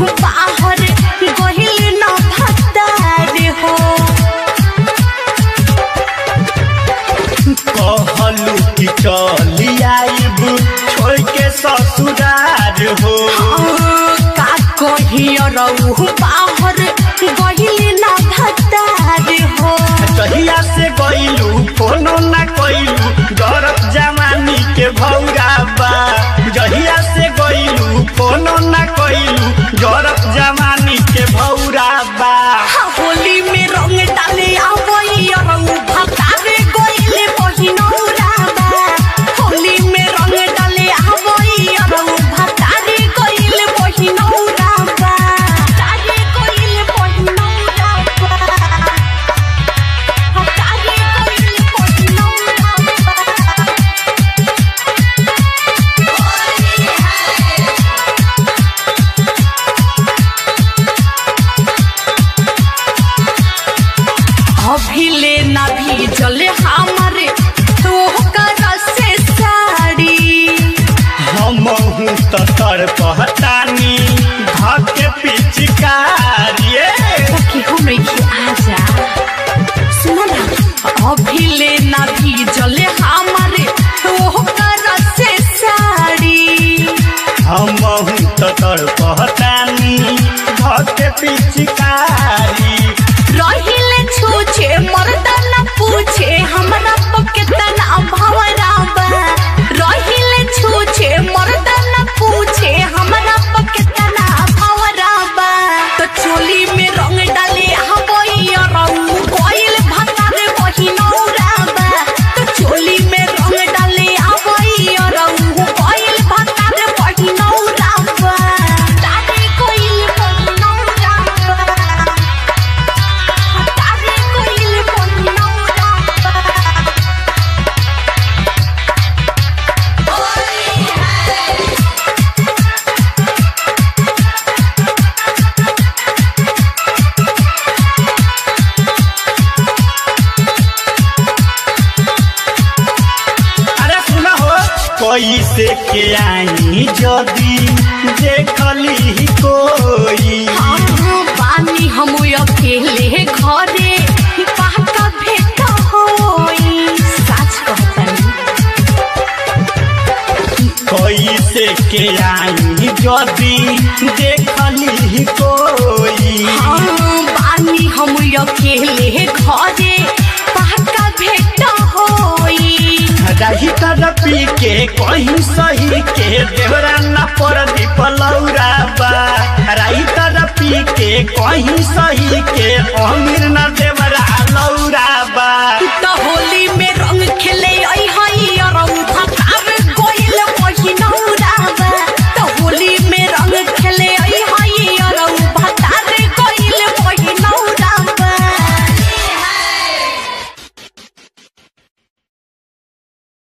बाहर गहिल न भतार हो कहलू कि चली आइब छोड़ के ससुरार हो का कहियो रहू बाहर गहिल न भतार हो कहिया से गइलू फोनो ना कइलू गरब जवानी के भौरा बा जहिया से गइलू फोनो ना कइलू गरब जवानी के भौरा बा होली में रंग डाले आवई रहू भतार गइल बहिनौरा बा होली में रंग डाले आवई रहू भतार गइल बहिनौरा बा तारे गइल बहिनौरा बा तारे गइल बहिनौरा बा अभिले ना भी जले हमारे तोहरा से साड़ी हमहू तर पहतानी धके पिचकारी कि हम नहीं आजा सुनो ना अभिले ना भी जले हमारे तोहरा से साड़ी हमहू तर पहतानी धके पिचकारी रहिले छूछे मर्दा न पूछे हमरा पकेतना भवरा बा रहिले छूछे मर्दा न पूछे हमरा पकेतना भवरा बा तो चोली में रंग डाले हवई रहू कोइल भतार बहिनौरा बा तो चोली में रंग डाले हवई रहू कोइल भतार बहिनौरा बा तारे कोइल बहिनौरा बा तारे कोइल बहिनौरा बा अरे सुना हो कैसे के आई जदी देखली कोई पानी हम अकेले घरे पाका भेट होई सच कहतनी कैसे के आई जदी देखली कोई पानी हम अकेले घरे पाका भेट होई रही तरपी के कहीं सही के देवरा न पर दीपलौरा बा रही तरपी के कहीं सही के अमीर न देवरा लौरा बा तो होली